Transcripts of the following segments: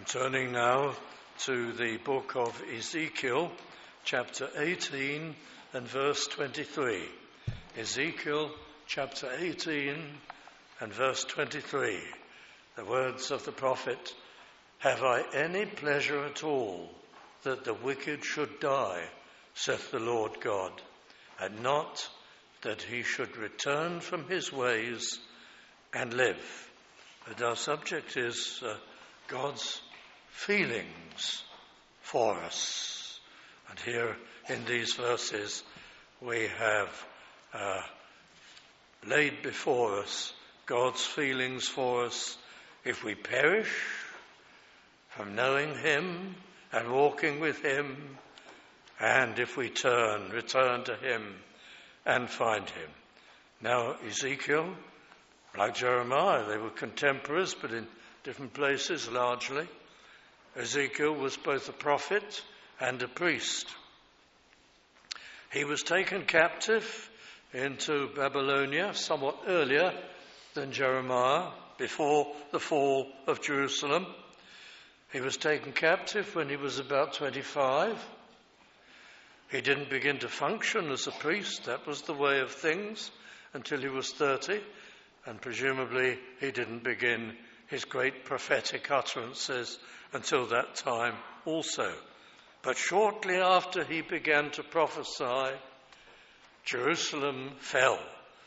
Turning now to the book of Ezekiel, chapter 18 and verse 23. Ezekiel, chapter 18 and verse 23. The words of the prophet, "Have I any pleasure at all that the wicked should die, saith the Lord God, and not that he should return from his ways and live." And our subject is God's feelings for us. And here in these verses we have laid before us God's feelings for us if we perish from knowing him and walking with him, and if we return to him and find him. Now Ezekiel, like Jeremiah, they were contemporaries, but in different places largely. Ezekiel was both a prophet and a priest. He was taken captive into Babylonia somewhat earlier than Jeremiah, before the fall of Jerusalem. He was taken captive when he was about 25. He didn't begin to function as a priest, that was the way of things, until he was 30, and presumably he didn't begin his great prophetic utterances until that time also. But shortly after he began to prophesy, Jerusalem fell,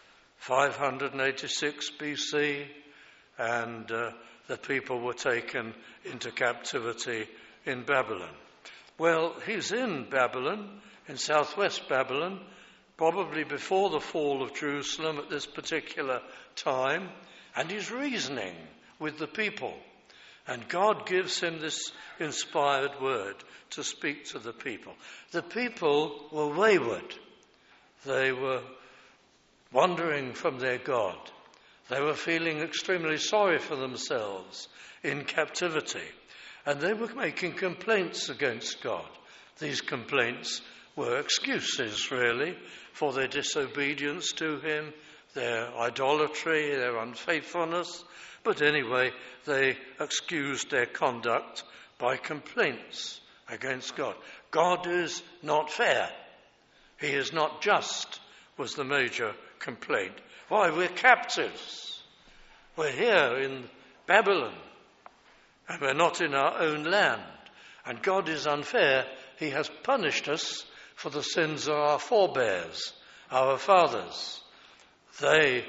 586 BC, and the people were taken into captivity in Babylon. Well, he's in Babylon, in southwest Babylon, probably before the fall of Jerusalem at this particular time, and he's reasoning with the people. And God gives him this inspired word to speak to the people. The people were wayward. They were wandering from their God. They were feeling extremely sorry for themselves in captivity. And they were making complaints against God. These complaints were excuses, really, for their disobedience to him, their idolatry, their unfaithfulness. But anyway, they excused their conduct by complaints against God. God is not fair. He is not just, was the major complaint. Why, we're captives. We're here in Babylon, and we're not in our own land. And God is unfair. He has punished us for the sins of our forebears, our fathers. They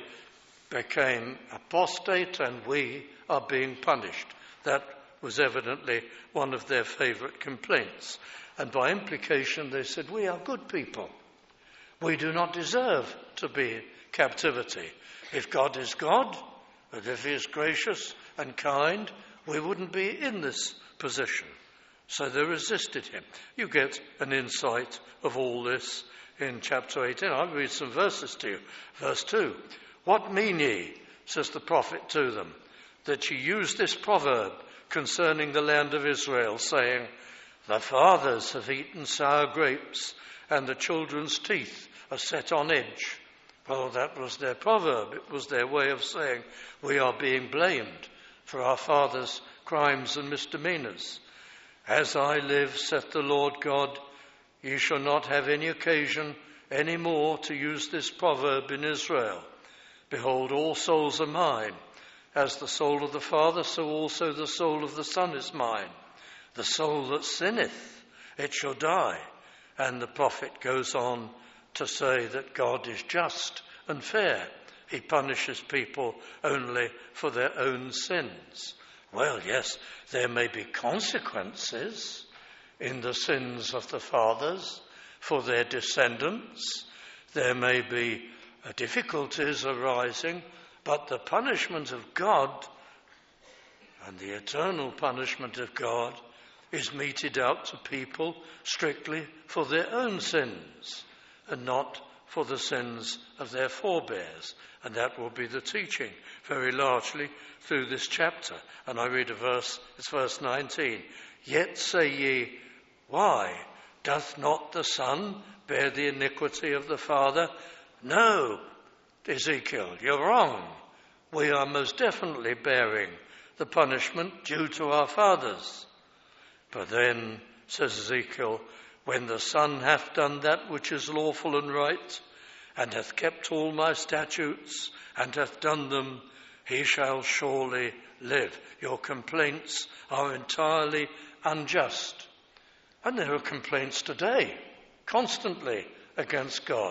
became apostate, and we are being punished. That was evidently one of their favourite complaints. And by implication, they said, we are good people. We do not deserve to be in captivity. If God is God, and if he is gracious and kind, we wouldn't be in this position. So they resisted him. You get an insight of all this in chapter 18. I'll read some verses to you. Verse 2. "What mean ye, says the prophet to them, that ye use this proverb concerning the land of Israel, saying, the fathers have eaten sour grapes, and the children's teeth are set on edge." Well, that was their proverb. It was their way of saying, we are being blamed for our fathers' crimes and misdemeanors. "As I live, saith the Lord God, ye shall not have any occasion any more to use this proverb in Israel. Behold, all souls are mine. As the soul of the Father, so also the soul of the Son is mine. The soul that sinneth, it shall die." And the prophet goes on to say that God is just and fair. He punishes people only for their own sins. Well, yes, there may be consequences in the sins of the fathers for their descendants. There may be difficulties arising, but the punishment of God and the eternal punishment of God is meted out to people strictly for their own sins and not for the sins of their forebears. And that will be the teaching very largely through this chapter. And I read a verse, it's verse 19. "Yet say ye, why doth not the Son bear the iniquity of the Father?" No, Ezekiel, you're wrong. We are most definitely bearing the punishment due to our fathers. But then, says Ezekiel, when the Son hath done that which is lawful and right, and hath kept all my statutes, and hath done them, he shall surely live. Your complaints are entirely unjust. And there are complaints today, constantly, against God.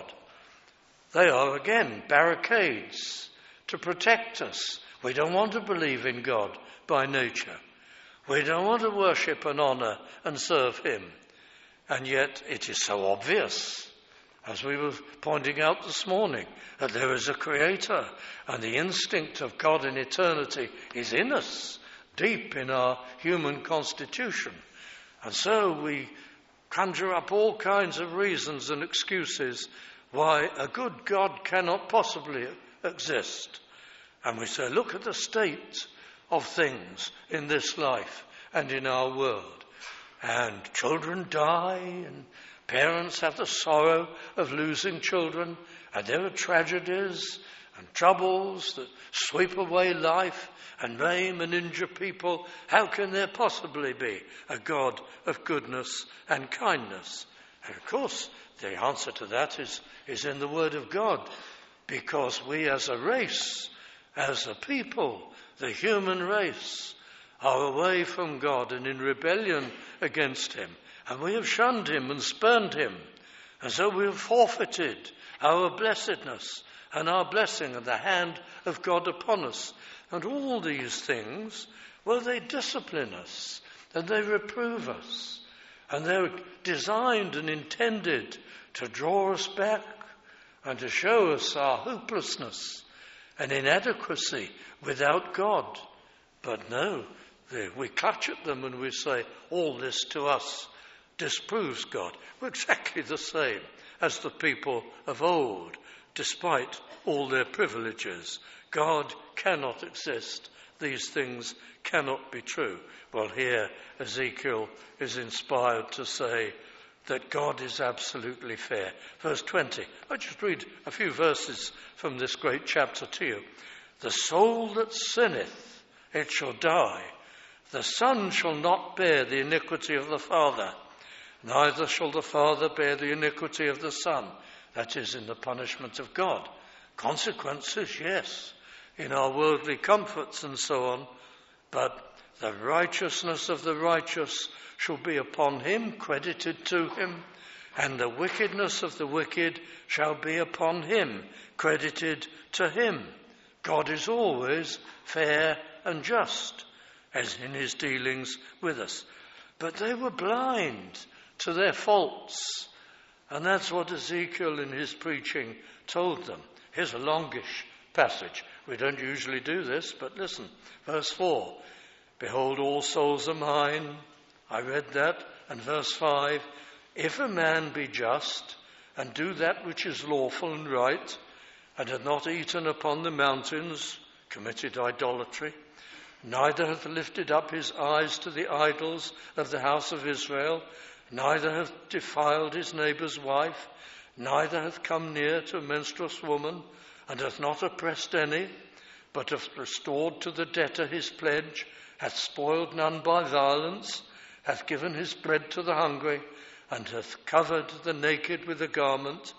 They are, again, barricades to protect us. We don't want to believe in God by nature. We don't want to worship and honour and serve him. And yet it is so obvious, as we were pointing out this morning, that there is a creator, and the instinct of God in eternity is in us, deep in our human constitution. And so we conjure up all kinds of reasons and excuses why a good God cannot possibly exist. And we say, look at the state of things in this life and in our world. And children die, and parents have the sorrow of losing children, and there are tragedies and troubles that sweep away life and maim and injure people. How can there possibly be a God of goodness and kindness? And of course, the answer to that is in the Word of God, because we as a race, as a people, the human race, are away from God and in rebellion against him. And we have shunned him and spurned him. And so we have forfeited our blessedness and our blessing and the hand of God upon us. And all these things, well, they discipline us and they reprove us. And they're designed and intended to draw us back and to show us our hopelessness and inadequacy without God. But no, we clutch at them and we say, all this to us disproves God. We're exactly the same as the people of old, despite all their privileges. God cannot exist. These things cannot be true. Well, here Ezekiel is inspired to say that God is absolutely fair. Verse 20. I'll just read a few verses from this great chapter to you. The soul that sinneth, it shall die. The son shall not bear the iniquity of the father, neither shall the father bear the iniquity of the son. That is, in the punishment of God. Consequences, yes, in our worldly comforts and so on, but the righteousness of the righteous shall be upon him, credited to him, and the wickedness of the wicked shall be upon him, credited to him. God is always fair and just, as in his dealings with us. But they were blind to their faults, and that's what Ezekiel in his preaching told them. Here's a longish passage. We don't usually do this, but listen. Verse 4, behold, all souls are mine. I read that. And verse 5, if a man be just and do that which is lawful and right, and hath not eaten upon the mountains, committed idolatry, neither hath lifted up his eyes to the idols of the house of Israel, neither hath defiled his neighbour's wife, neither hath come near to a menstruous woman, and hath not oppressed any, but hath restored to the debtor his pledge, hath spoiled none by violence, hath given his bread to the hungry, and hath covered the naked with a garment,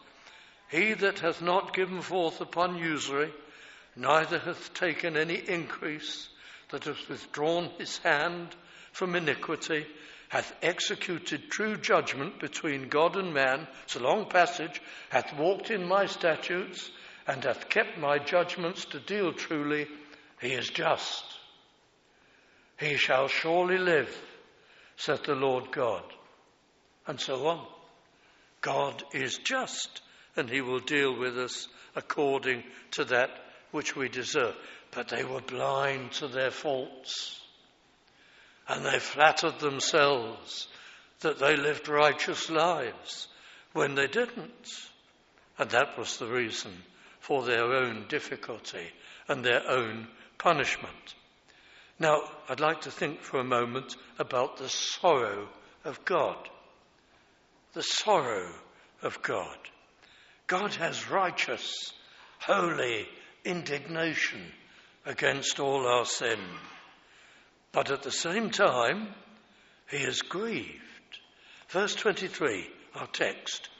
he that hath not given forth upon usury, neither hath taken any increase, that hath withdrawn his hand from iniquity, hath executed true judgment between God and man, it's a long passage, hath walked in my statutes, and hath kept my judgments to deal truly, he is just. He shall surely live, saith the Lord God. And so on. God is just, and he will deal with us according to that which we deserve. But they were blind to their faults, and they flattered themselves that they lived righteous lives when they didn't. And that was the reason for their own difficulty and their own punishment. Now, I'd like to think for a moment about the sorrow of God. The sorrow of God. God has righteous, holy indignation against all our sin. but at the same time he is grieved. Verse 23, our text.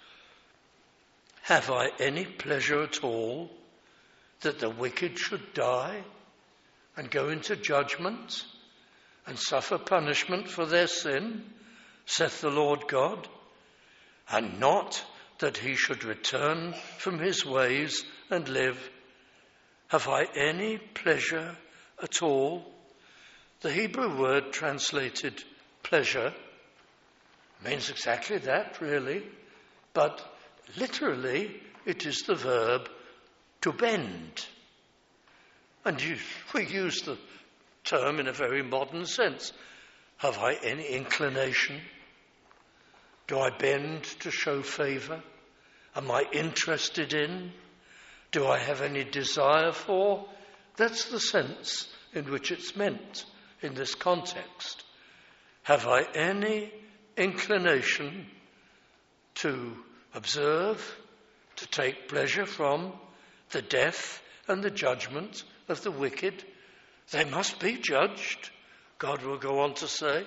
Have I any pleasure at all that the wicked should die and go into judgment and suffer punishment for their sin, saith the Lord God, and not that he should return from his ways and live? Have I any pleasure at all? The Hebrew word translated pleasure means exactly that, really, but literally it is the verb to bend. And we use the term in a very modern sense. Have I any inclination? Do I bend to show favour? Am I interested in? Do I have any desire for? That's the sense in which it's meant in this context. Have I any inclination to observe, to take pleasure from the death and the judgment of the wicked? They must be judged, God will go on to say.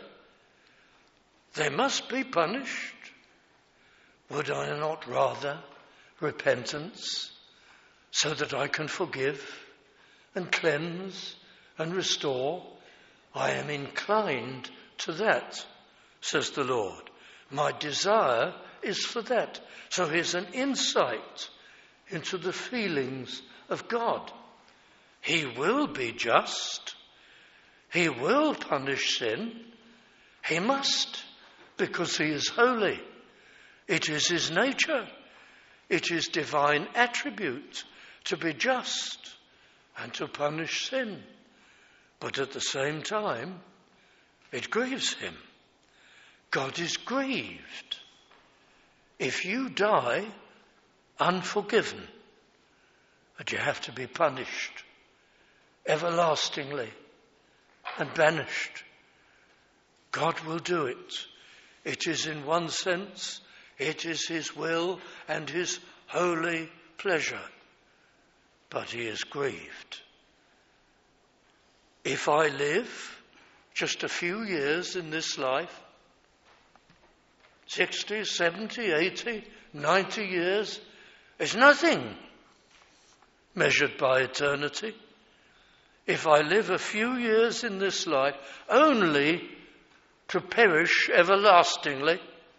They must be punished. Would I not rather repentance, so that I can forgive and cleanse and restore? I am inclined to that, says the Lord. My desire is for that. So here's an insight into the feelings of God. He will be just. He will punish sin. He must, because he is holy. It is his nature. It is divine attribute to be just and to punish sin. But at the same time, it grieves him. God is grieved if you die unforgiven, and you have to be punished everlastingly and banished. God will do it. It is, in one sense, it is his will and his holy pleasure. But he is grieved. If I live just a few years in this life, 60, 70, 80, 90 years, is nothing measured by eternity. If I live a few years in this life only to perish everlastingly,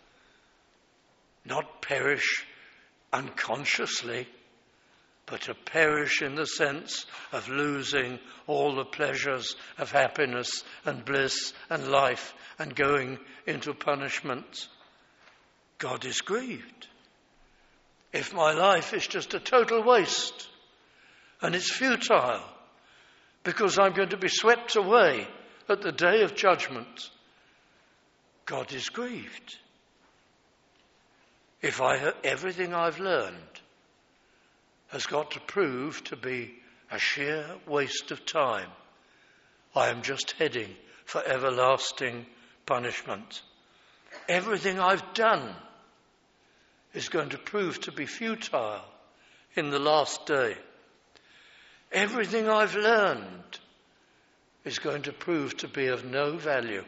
not perish unconsciously, but to perish in the sense of losing all the pleasures of happiness and bliss and life and going into punishment, God is grieved. If my life is just a total waste and it's futile because I'm going to be swept away at the day of judgment, God is grieved. If everything I've learned has got to prove to be a sheer waste of time, I am just heading for everlasting punishment. Everything I've done is going to prove to be futile in the last day. Everything I've learned is going to prove to be of no value.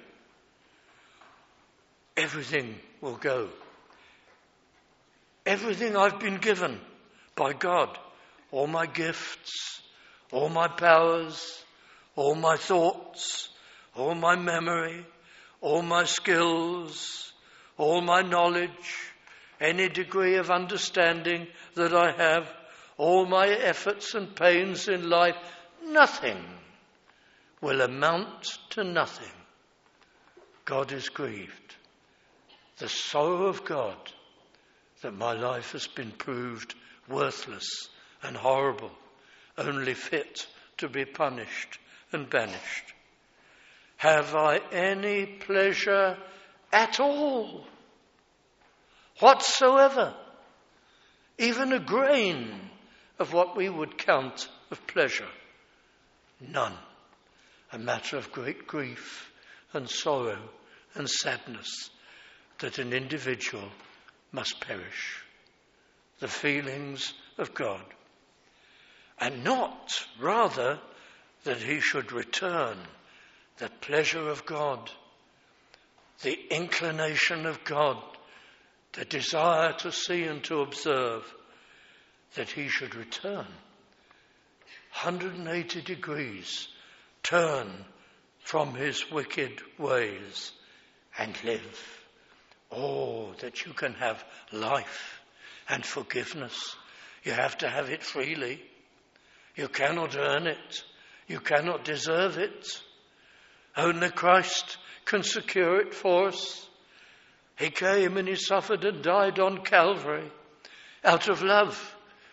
Everything will go. Everything I've been given by God, all my gifts, all my powers, all my thoughts, all my memory, all my skills, all my knowledge, any degree of understanding that I have, all my efforts and pains in life, nothing will amount to nothing. God is grieved. The sorrow of God that my life has been proved worthless and horrible, only fit to be punished and banished. Have I any pleasure at all, whatsoever, even a grain of what we would count of pleasure? None. A matter of great grief and sorrow and sadness that an individual must perish. The feelings of God. And not, rather, that he should return the pleasure of God, the inclination of God, the desire to see and to observe, that he should return 180 degrees, turn from his wicked ways and live. Oh, that you can have life and forgiveness. You have to have it freely. You cannot earn it. You cannot deserve it. Only Christ can secure it for us. He came and he suffered and died on Calvary out of love.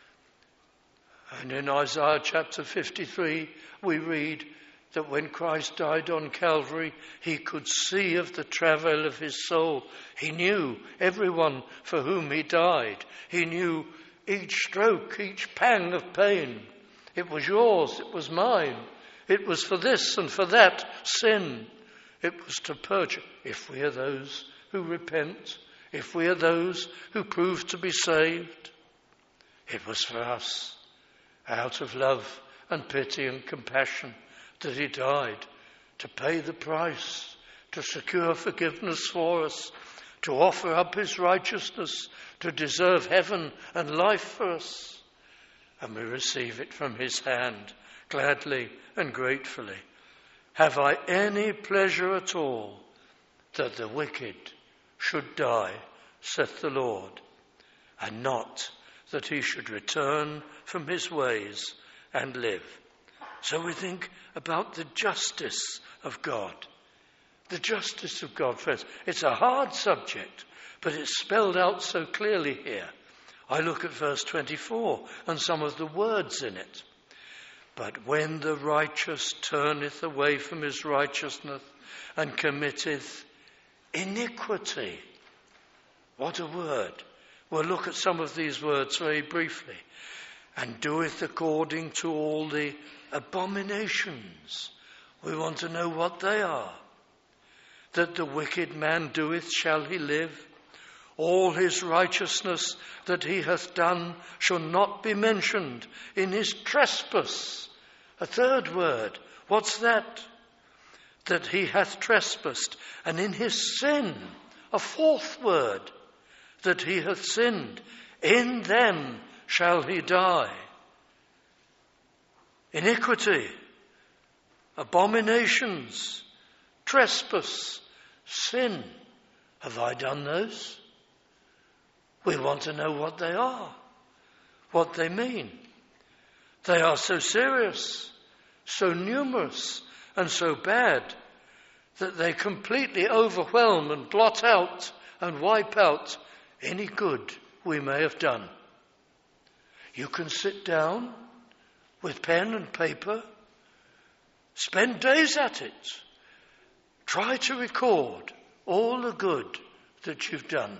And in Isaiah chapter 53, we read that when Christ died on Calvary, he could see of the travail of his soul. He knew everyone for whom he died. He knew each stroke, each pang of pain. It was yours, it was mine. It was for this and for that sin. It was to purge. If we are those who repent, if we are those who prove to be saved, it was for us, out of love and pity and compassion, that he died, to pay the price, to secure forgiveness for us, to offer up his righteousness, to deserve heaven and life for us. And we receive it from his hand, gladly and gratefully. Have I any pleasure at all that the wicked should die, saith the Lord, and not that he should return from his ways and live? So we think about the justice of God. The justice of God, friends. It's a hard subject, but it's spelled out so clearly here. I look at verse 24 and some of the words in it. But when the righteous turneth away from his righteousness and committeth iniquity. What a word. We'll look at some of these words very briefly. And doeth according to all the abominations. We want to know what they are. That the wicked man doeth, shall he live? All his righteousness that he hath done shall not be mentioned. In his trespass. A third word. What's that? That he hath trespassed. And in his sin. A fourth word. That he hath sinned. In them shall he die. Iniquity, abominations, trespass, sin. Have I done those? We want to know what they are, what they mean. They are so serious, so numerous, and so bad that they completely overwhelm and blot out and wipe out any good we may have done. You can sit down with pen and paper, spend days at it, try to record all the good that you've done.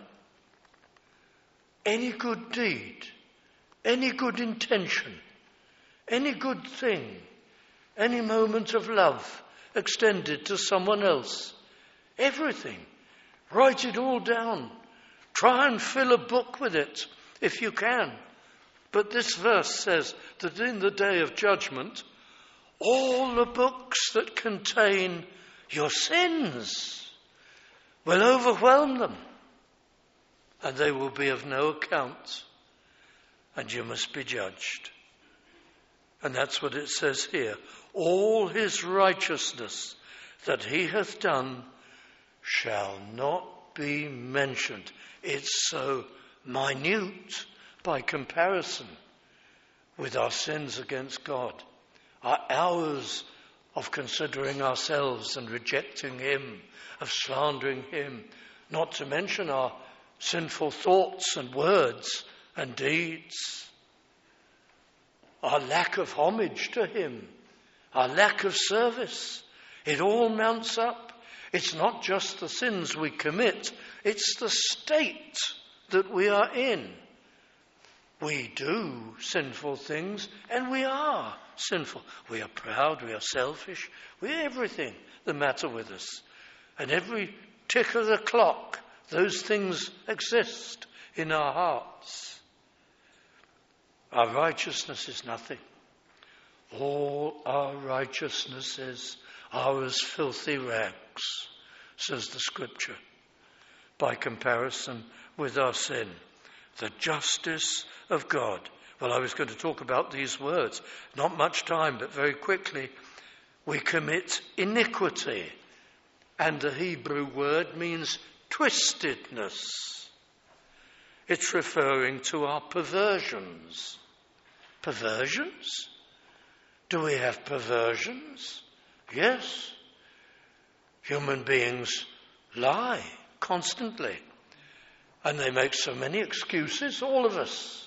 Any good deed, any good intention, any good thing, any moment of love extended to someone else, everything. Write it all down. Try and fill a book with it if you can. But this verse says that in the day of judgment, all the books that contain your sins will overwhelm them, and they will be of no account, and you must be judged. And that's what it says here. All his righteousness that he hath done shall not be mentioned. It's so minute by comparison with our sins against God. Our hours of considering ourselves and rejecting him, of slandering him, not to mention our sinful thoughts and words and deeds, our lack of homage to him, our lack of service. It all mounts up. It's not just the sins we commit, it's the state that we are in. We do sinful things, and we are sinful. We are proud, we are selfish, we have everything the matter with us. And every tick of the clock, those things exist in our hearts. Our righteousness is nothing. All our righteousnesses are as filthy rags, says the Scripture, by comparison with our sin. The justice of God. Well, I was going to talk about these words. Not much time, but very quickly. We commit iniquity. And the Hebrew word means twistedness. It's referring to our perversions. Perversions? Do we have perversions? Yes. Human beings lie constantly. And they make so many excuses, all of us.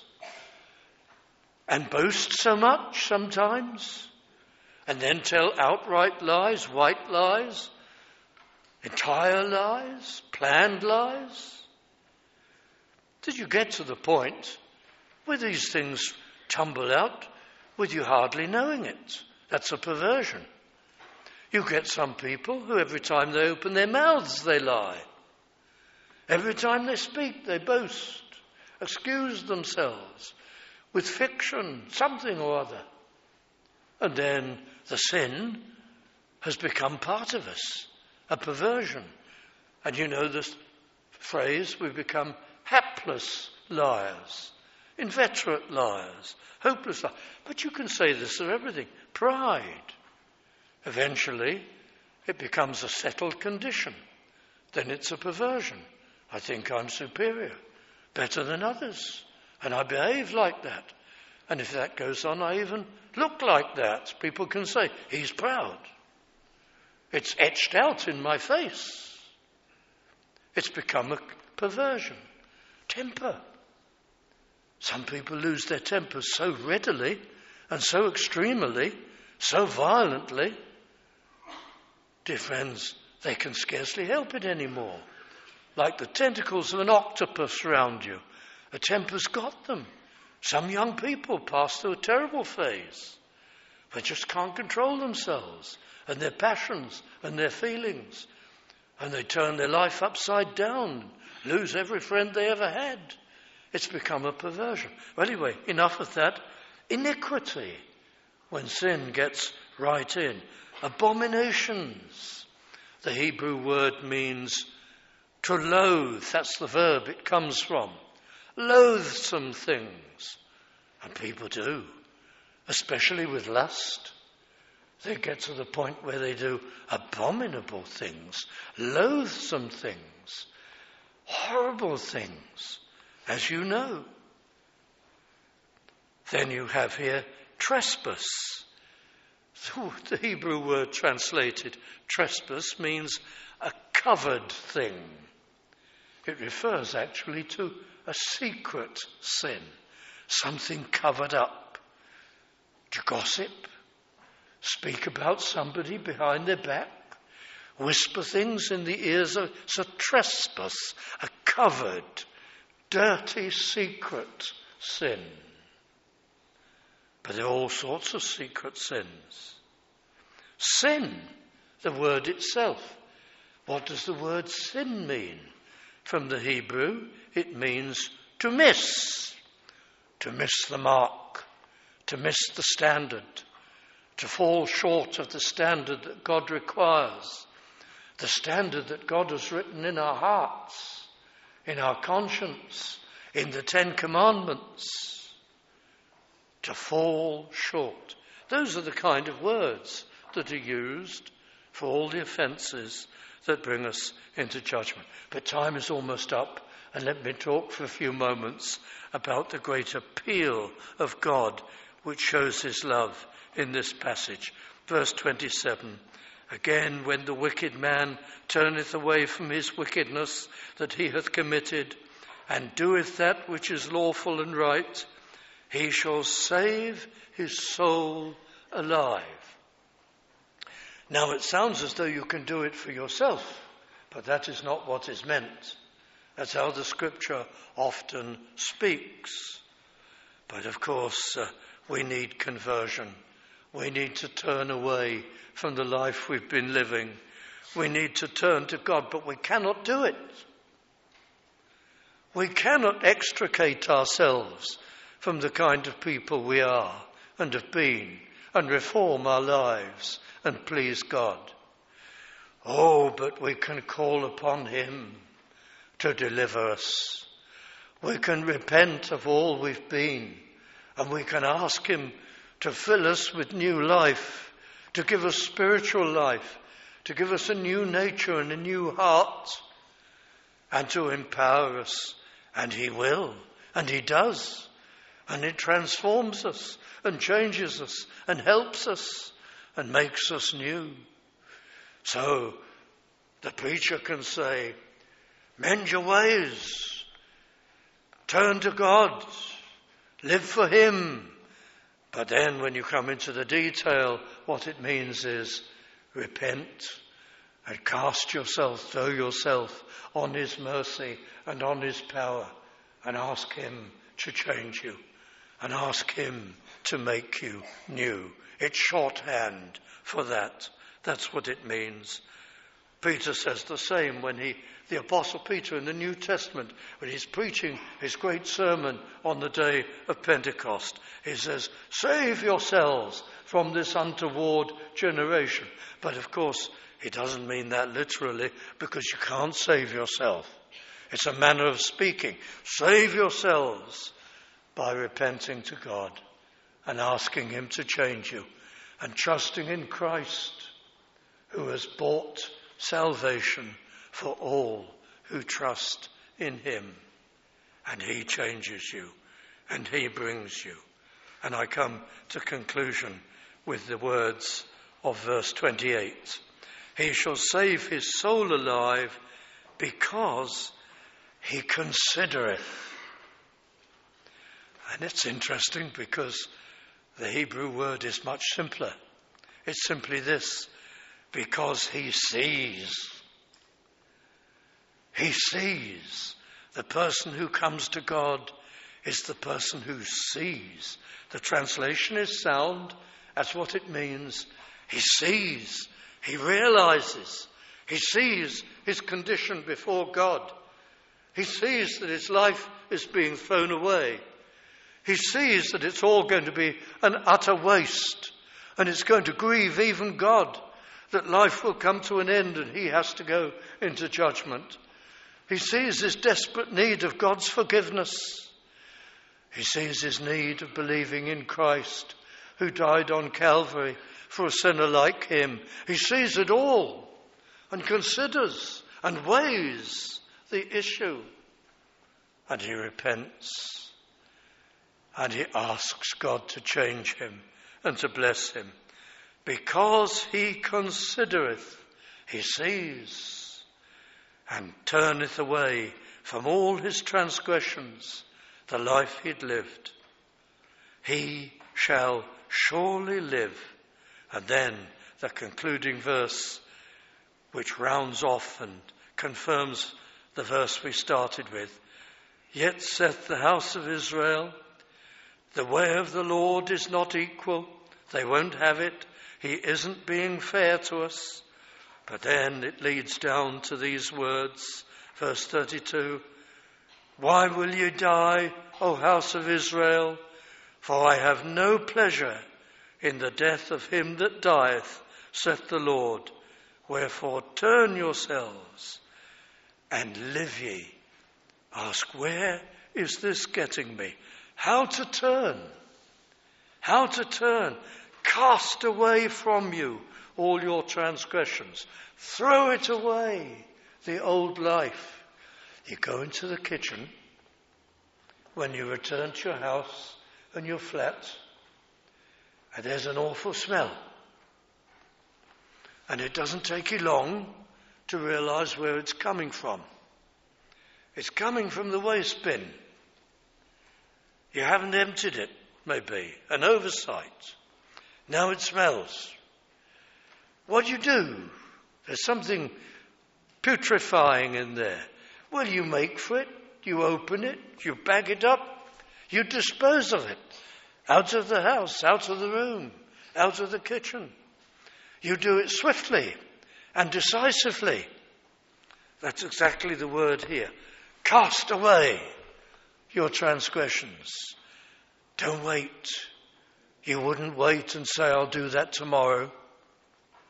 And boast so much sometimes. And then tell outright lies, white lies, entire lies, planned lies. Did you get to the point where these things tumble out with you hardly knowing it? That's a perversion. You get some people who every time they open their mouths they lie. Every time they speak, they boast, excuse themselves with fiction, something or other. And then the sin has become part of us, a perversion. And you know this phrase, we've become hapless liars, inveterate liars, hopeless liars. But you can say this of everything. Pride. Eventually, it becomes a settled condition. Then it's a perversion. I think I'm superior, better than others, and I behave like that. And if that goes on, I even look like that. People can say, he's proud. It's etched out in my face. It's become a perversion. Temper. Some people lose their tempers so readily and so extremely, so violently. Dear friends, they can scarcely help it anymore. Like the tentacles of an octopus around you. A temper's got them. Some young people pass through a terrible phase. They just can't control themselves and their passions and their feelings. And they turn their life upside down, lose every friend they ever had. It's become a perversion. Well, anyway, enough of that. Iniquity, when sin gets right in. Abominations. The Hebrew word means to loathe, that's the verb it comes from. Loathsome things. And people do, especially with lust. They get to the point where they do abominable things, loathsome things, horrible things, as you know. Then you have here trespass. The Hebrew word translated trespass means a covered thing. It refers actually to a secret sin, something covered up. To gossip, speak about somebody behind their back, whisper things in the ears of... It's a trespass, a covered, dirty, secret sin. But there are all sorts of secret sins. Sin, the word itself. What does the word sin mean? From the Hebrew, it means to miss the mark, to miss the standard, to fall short of the standard that God requires, the standard that God has written in our hearts, in our conscience, in the 10 Commandments, to fall short. Those are the kind of words that are used for all the offences that bring us into judgment. But time is almost up, and let me talk for a few moments about the great appeal of God which shows his love in this passage. Verse 27, again, when the wicked man turneth away from his wickedness that he hath committed, and doeth that which is lawful and right, he shall save his soul alive. Now, it sounds as though you can do it for yourself, but that is not what is meant. That's how the Scripture often speaks. But of course, we need conversion. We need to turn away from the life we've been living. We need to turn to God, but we cannot do it. We cannot extricate ourselves from the kind of people we are and have been, and reform our lives and please God. Oh, but we can call upon him to deliver us. We can repent of all we've been, and we can ask him to fill us with new life, to give us spiritual life, to give us a new nature and a new heart, and to empower us. And he will, and he does, and it transforms us and changes us and helps us and makes us new. So the preacher can say, mend your ways, turn to God, live for him. But then when you come into the detail, what it means is repent and cast yourself, throw yourself on his mercy and on his power, and ask him to change you and ask him to make you new. It's shorthand for that. That's what it means. Peter says the same when the Apostle Peter in the New Testament, when he's preaching his great sermon on the day of Pentecost, he says, save yourselves from this untoward generation. But of course, he doesn't mean that literally, because you can't save yourself. It's a manner of speaking. Save yourselves by repenting to God and asking him to change you and trusting in Christ, who has bought salvation for all who trust in him. And he changes you and he brings you. And I come to conclusion with the words of verse 28. He shall save his soul alive because he considereth. And it's interesting because the Hebrew word is much simpler. It's simply this: because he sees. He sees. The person who comes to God is the person who sees. The translation is sound. That's what it means. He sees. He realizes. He sees his condition before God. He sees that his life is being thrown away. He sees that it's all going to be an utter waste, and it's going to grieve even God, that life will come to an end and he has to go into judgment. He sees his desperate need of God's forgiveness. He sees his need of believing in Christ, who died on Calvary for a sinner like him. He sees it all and considers and weighs the issue. And he repents. And he asks God to change him and to bless him. Because he considereth, he sees, and turneth away from all his transgressions, the life he'd lived. He shall surely live. And then the concluding verse, which rounds off and confirms the verse we started with. Yet saith the house of Israel, the way of the Lord is not equal. They won't have it. He isn't being fair to us. But then it leads down to these words, verse 32. Why will you die, O house of Israel? For I have no pleasure in the death of him that dieth, saith the Lord. Wherefore turn yourselves and live ye. Ask, where is this getting me? How to turn? How to turn? Cast away from you all your transgressions. Throw it away, the old life. You go into the kitchen when you return to your house and your flat, and there's an awful smell. And it doesn't take you long to realize where it's coming from. It's coming from the waste bin. You haven't emptied it, maybe. An oversight. Now it smells. What do? There's something putrefying in there. Well, you make for it. You open it. You bag it up. You dispose of it. Out of the house, out of the room, out of the kitchen. You do it swiftly and decisively. That's exactly the word here. Cast away your transgressions. Don't wait. You wouldn't wait and say, I'll do that tomorrow.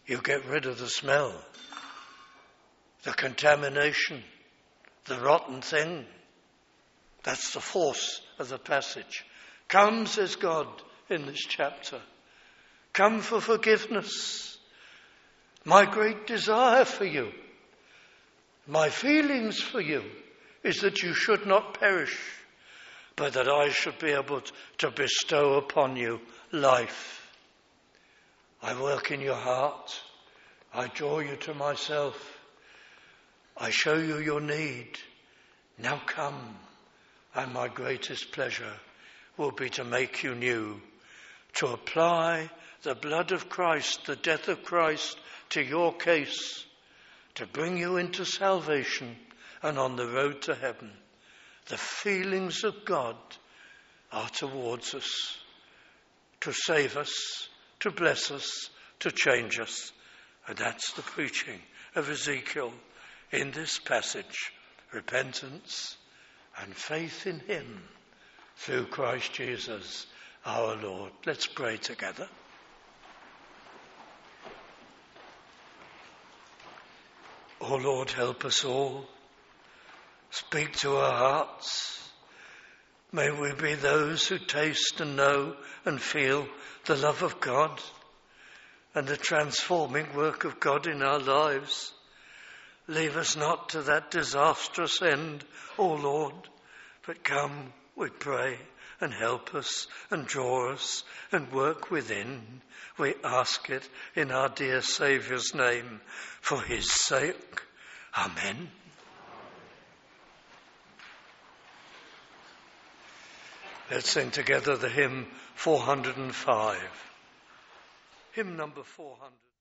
You get rid of the smell, the contamination, the rotten thing. That's the force of the passage. Come, says God in this chapter. Come for forgiveness. My great desire for you, my feelings for you, is that you should not perish, but that I should be able to bestow upon you life. I work in your heart. I draw you to myself. I show you your need. Now come, and my greatest pleasure will be to make you new, to apply the blood of Christ, the death of Christ, to your case, to bring you into salvation and on the road to heaven. The feelings of God are towards us, to save us, to bless us, to change us. And that's the preaching of Ezekiel in this passage. Repentance and faith in him through Christ Jesus our Lord. Let's pray together. Oh Lord, help us all. Speak to our hearts. May we be those who taste and know and feel the love of God and the transforming work of God in our lives. Leave us not to that disastrous end, O Lord, but come, we pray, and help us and draw us and work within. We ask it in our dear Saviour's name, for his sake. Amen. Let's sing together the hymn 405. Hymn number 400.